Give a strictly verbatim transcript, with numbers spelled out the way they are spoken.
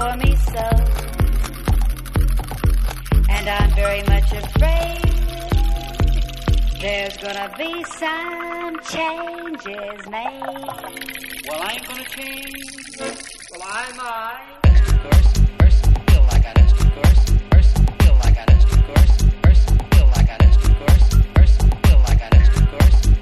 for me so. And I'm very much afraid there's gonna be some changes made. Well, I ain't gonna change. Well, I might. Course, first feel like an extra course. First feel like an extra course. First feel like an extra course. First feel like an extra course.